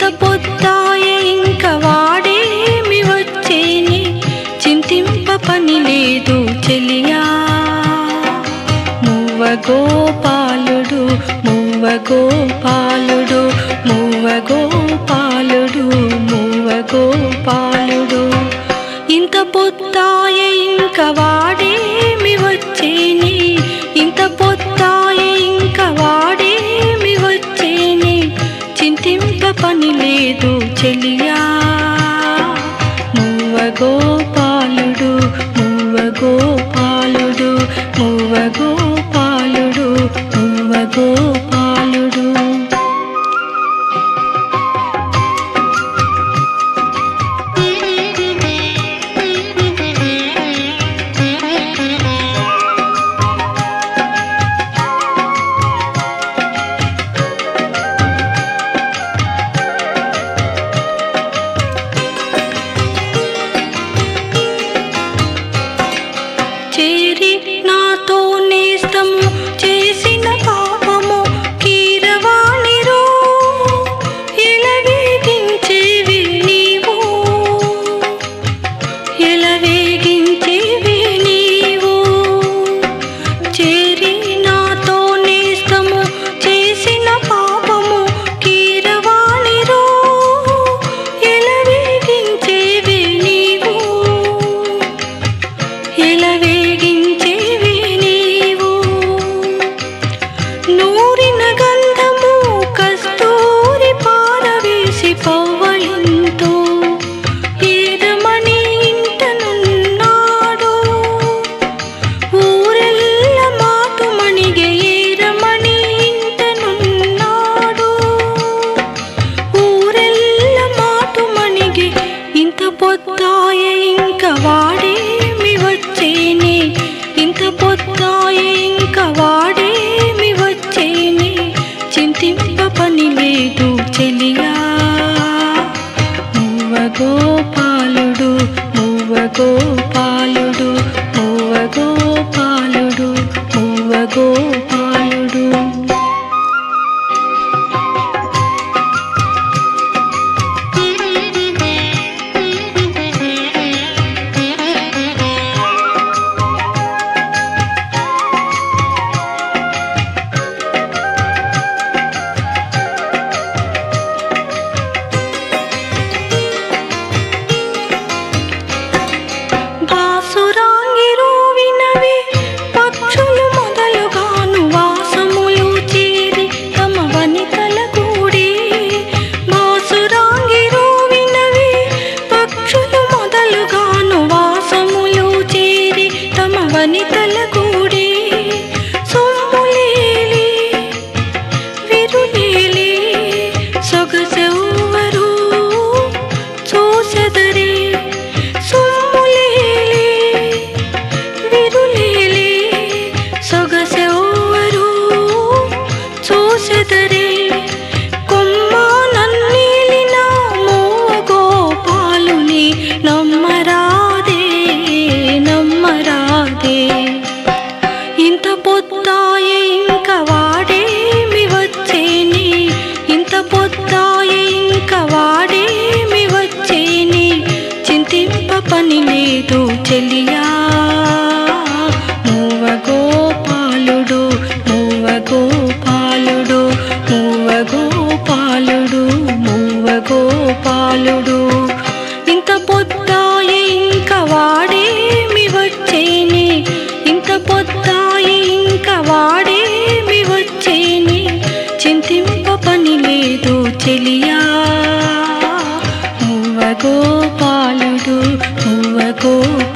పొద్దాయే ఇంక వాడేమి వచ్చేని చింతింప పని లేదు చెలియా మువ్వ గోపాలుడు మువ్వ గోపాలుడు మువ్వ గోపాలుడు మువ్వ గోపాలుడు ఇంత పొద్దాయే ఇంక వాడేమి వచ్చేని ఇంత పొద్దాయే ఇంక వాడేమి వచ్చేని చింతింప పని లేదు చెలియా మువ్వ గోపాలుడు మువ్వ గోపాలుడు మువ్వ గోపాలుడు మువ్వ గోపాలుడు చేరి నాతో నేస్తము చేసిన పాపము కీరవాణిరో ఎలవేగించేవి నీవు ఎలవేగించేవి నీవు చేరి నాతో నేస్తము చేసిన పాపము కీరవాణిరో ఎలవేగించేవి నీవు ఎలవేగించేవి నీవు నూరిన గంధము కస్తూరి పారవేసి పవ్వళింతో ఏదమని ఇంటనున్నాడు ఊరెల్ల మాటుమణిగే ఏరమని ఇంటనున్నాడు ఊరెల్ల మాటుమణిగే ఇంత పొద్దాయే ఇంక వాడేమి వచ్చేని ఇంత పొద్దాయే ఇంక వాడేమి వచ్చేని చింతింప పని లేదు చెలియా మువ్వ గోపాలుడు మువ్వ గోపాలుడు మువ్వ గోపాలుడు మువ్వ గోపాలుడు బాసురాంగిరో వినవే పక్షులు మొదలుగాను వాసములు చేరి తమ వనితల కూడి బాసురాంగిరో వినవే పక్షులు మొదలుగాను వాసములు చేరి తమ వనితల కూడి సొమ్ములేలి విరులేలి సొగసెవ్వరు చూసెదరే సొగసెవ్వరు చూసెదరే కొమ్మ నన్నీలిన మువ్వ గోపాలుని నమ్మరాదే నమ్మరాదే ఇంత పొద్దాయే ఇంక వాడేమి వచ్చేని ఇంత పొద్దాయే ఇంక వాడేమి వచ్చేని చింతింప పని లేదు చెలియా మువ్వ గోపాలుడు మువ్వ గోపాలుడు మువ్వ గోపాలుడు మువ్వ గోపాలుడు ఇంత పొద్దాయే ఇంక వాడేమి వచ్చేని ఇంత పొద్దాయే ఇంక వాడేమి వచ్చేని చింతింప పని లేదు చెలియా మువ్వ గోపాలుడు మువ్వ గోపాలుడు